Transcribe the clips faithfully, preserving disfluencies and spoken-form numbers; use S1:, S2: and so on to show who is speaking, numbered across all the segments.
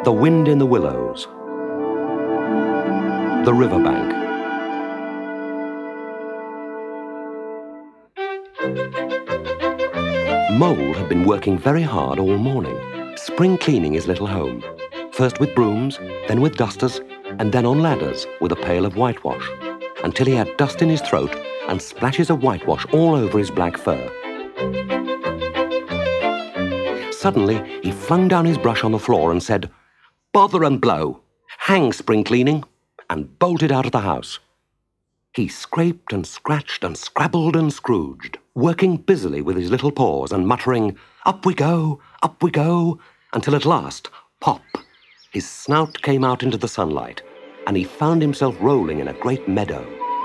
S1: The wind in the willows. The riverbank. Mole had been working very hard all morning, spring cleaning his little home, first with brooms, then with dusters, and then on ladders with a pail of whitewash, until he had dust in his throat and splashes of whitewash all over his black fur. Suddenly, he flung down his brush on the floor and said, "Bother and blow! Hang spring cleaning!" and bolted out of the house. He scraped and scratched and scrabbled and scrooged, working busily with his little paws and muttering, "Up we go, up we go," until at last, pop, his snout came out into the sunlight, and he found himself rolling in a great meadow.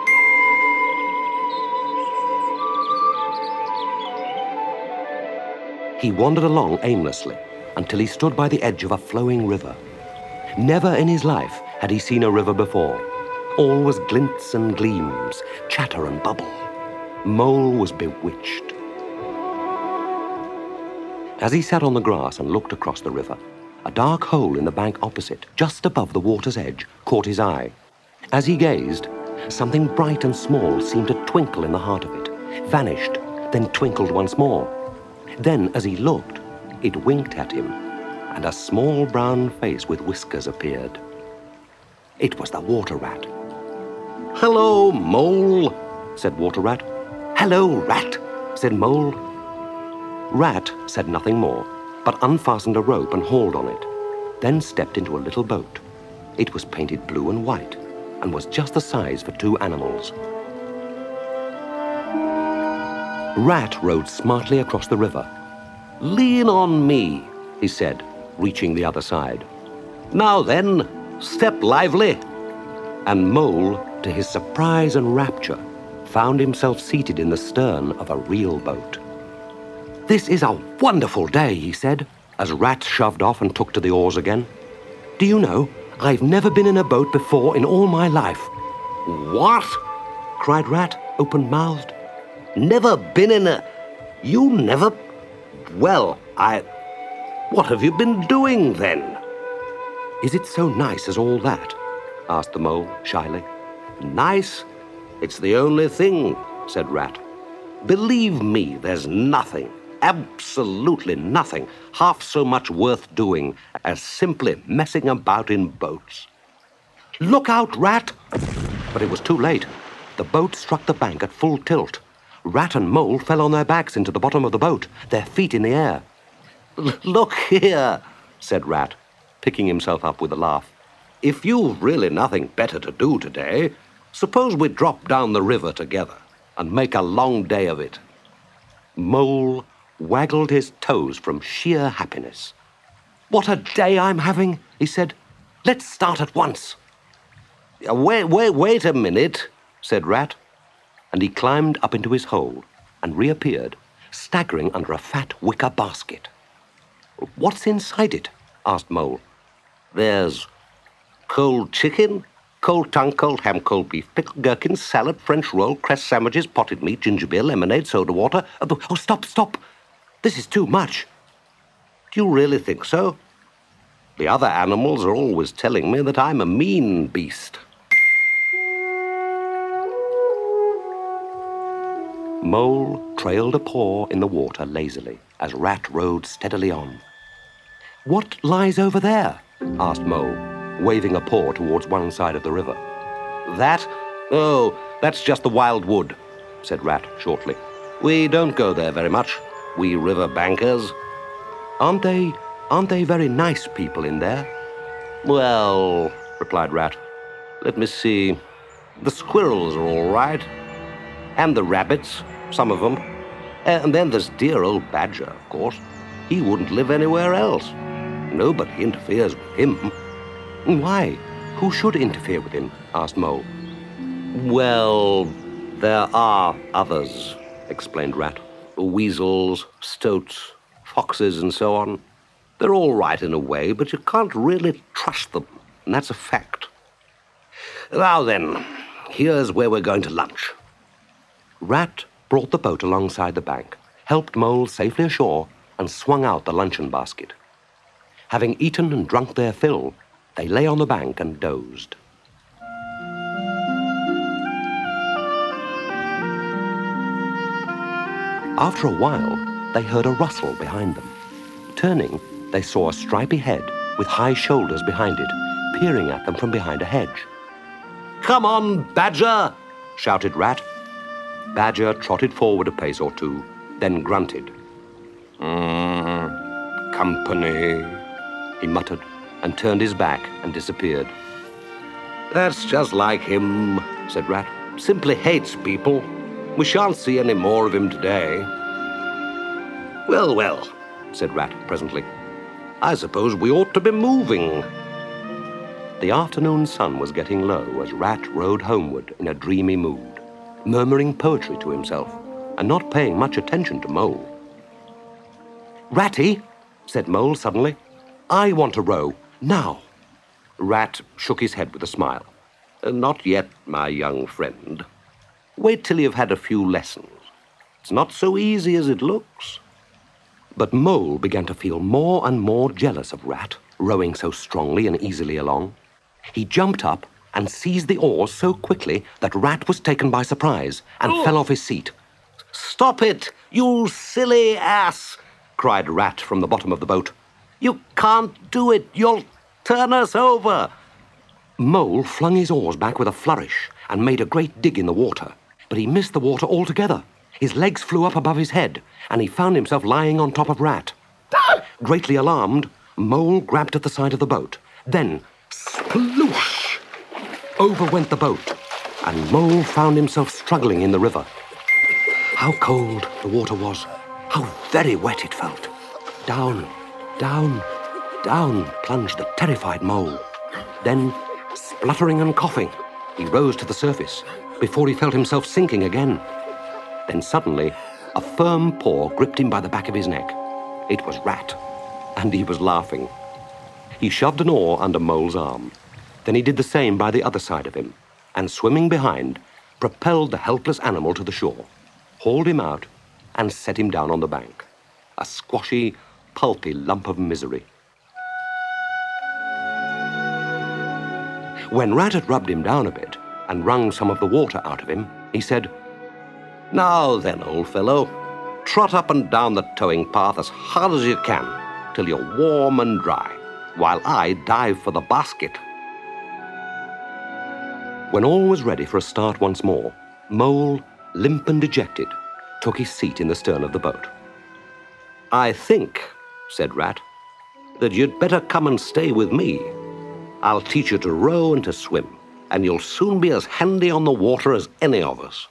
S1: He wandered along aimlessly until he stood by the edge of a flowing river. Never in his life had he seen a river before. All was glints and gleams, chatter and bubble. Mole was bewitched. As he sat on the grass and looked across the river, a dark hole in the bank opposite, just above the water's edge, caught his eye. As he gazed, something bright and small seemed to twinkle in the heart of it, vanished, then twinkled once more. Then, as he looked, it winked at him, and a small brown face with whiskers appeared. It was the water rat. "Hello, Mole," said Water Rat. "Hello, Rat," said Mole. Rat said nothing more, but unfastened a rope and hauled on it, then stepped into a little boat. It was painted blue and white, and was just the size for two animals. Rat rowed smartly across the river. "Lean on me," he said, reaching the other side. "Now then, step lively." And Mole, to his surprise and rapture, found himself seated in the stern of a real boat. "This is a wonderful day," he said, as Rat shoved off and took to the oars again. "Do you know, I've never been in a boat before in all my life." "What?" cried Rat, open-mouthed. "Never been in a... You never... Well, I... What have you been doing, then?" "Is it so nice as all that?" asked the Mole shyly. "Nice? It's the only thing," said Rat. "Believe me, there's nothing, absolutely nothing, half so much worth doing as simply messing about in boats. Look out, Rat!" But it was too late. The boat struck the bank at full tilt. Rat and Mole fell on their backs into the bottom of the boat, their feet in the air. "Look here," said Rat, picking himself up with a laugh. "If you've really nothing better to do today, suppose we drop down the river together and make a long day of it." Mole waggled his toes from sheer happiness. "What a day I'm having," he said. "Let's start at once." "Wait, wait, wait a minute," said Rat, and he climbed up into his hole and reappeared, staggering under a fat wicker basket. "What's inside it?" asked Mole. "There's cold chicken, cold tongue, cold ham, cold beef, pickled gherkins, salad, French roll, cress sandwiches, potted meat, ginger beer, lemonade, soda water." "Oh, stop, stop! This is too much." "Do you really think so? The other animals are always telling me that I'm a mean beast." Mole trailed a paw in the water lazily as Rat rowed steadily on. "What lies over there?" asked Mole, waving a paw towards one side of the river. "That? Oh, that's just the wild wood," said Rat shortly. "We don't go there very much, we river bankers." Aren't they, aren't they very nice people in there?" "Well," replied Rat, "let me see. The squirrels are all right. And the rabbits, some of them. And then there's dear old Badger, of course. He wouldn't live anywhere else. Nobody interferes with him." "Why? Who should interfere with him?" asked Mole. "Well, there are others," explained Rat. "Weasels, stoats, foxes, and so on. They're all right in a way, but you can't really trust them, and that's a fact. Now then, here's where we're going to lunch." Rat brought the boat alongside the bank, helped Mole safely ashore, and swung out the luncheon basket. Having eaten and drunk their fill, they lay on the bank and dozed. After a while, they heard a rustle behind them. Turning, they saw a stripy head with high shoulders behind it, peering at them from behind a hedge. "Come on, Badger!" shouted Rat. Badger trotted forward a pace or two, then grunted. Mm, company, he muttered, and turned his back and disappeared. "That's just like him," said Rat. "Simply hates people. We shan't see any more of him today." "Well, well," said Rat presently. "I suppose we ought to be moving." The afternoon sun was getting low as Rat rode homeward in a dreamy mood, murmuring poetry to himself and not paying much attention to Mole. "Ratty," said Mole suddenly, "I want to row, now." Rat shook his head with a smile. "Not yet, my young friend. Wait till you've had a few lessons. It's not so easy as it looks." But Mole began to feel more and more jealous of Rat, rowing so strongly and easily along. He jumped up and seized the oars so quickly that Rat was taken by surprise and oh. fell off his seat. "Stop it, you silly ass!" cried Rat from the bottom of the boat. "You can't do it. You'll turn us over." Mole flung his oars back with a flourish and made a great dig in the water, but he missed the water altogether. His legs flew up above his head, and he found himself lying on top of Rat. Greatly alarmed, Mole grabbed at the side of the boat. Then, sploosh! Over went the boat, and Mole found himself struggling in the river. How cold the water was! How very wet it felt! Down, down, down plunged the terrified Mole. Then, spluttering and coughing, he rose to the surface before he felt himself sinking again. Then suddenly, a firm paw gripped him by the back of his neck. It was Rat, and he was laughing. He shoved an oar under Mole's arm. Then he did the same by the other side of him, and swimming behind, propelled the helpless animal to the shore, hauled him out, and set him down on the bank, a squashy, pulpy lump of misery. When Rat had rubbed him down a bit and wrung some of the water out of him, he said, "Now then, old fellow, trot up and down the towing path as hard as you can till you're warm and dry, while I dive for the basket." When all was ready for a start once more, Mole, limp and dejected, took his seat in the stern of the boat. "I think," said Rat, "that you'd better come and stay with me. I'll teach you to row and to swim, and you'll soon be as handy on the water as any of us."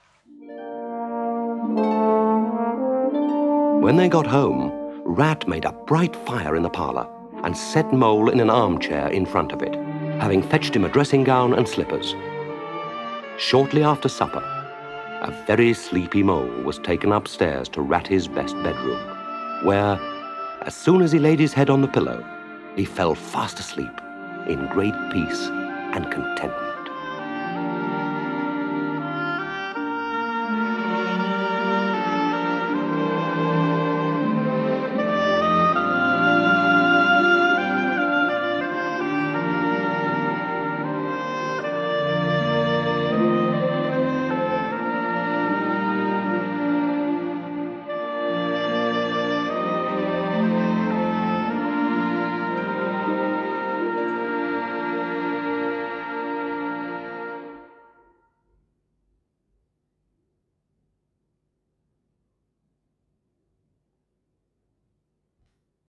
S1: When they got home, Rat made a bright fire in the parlour and set Mole in an armchair in front of it, having fetched him a dressing gown and slippers. Shortly after supper, a very sleepy Mole was taken upstairs to Ratty's best bedroom, where, as soon as he laid his head on the pillow, he fell fast asleep in great peace and contentment.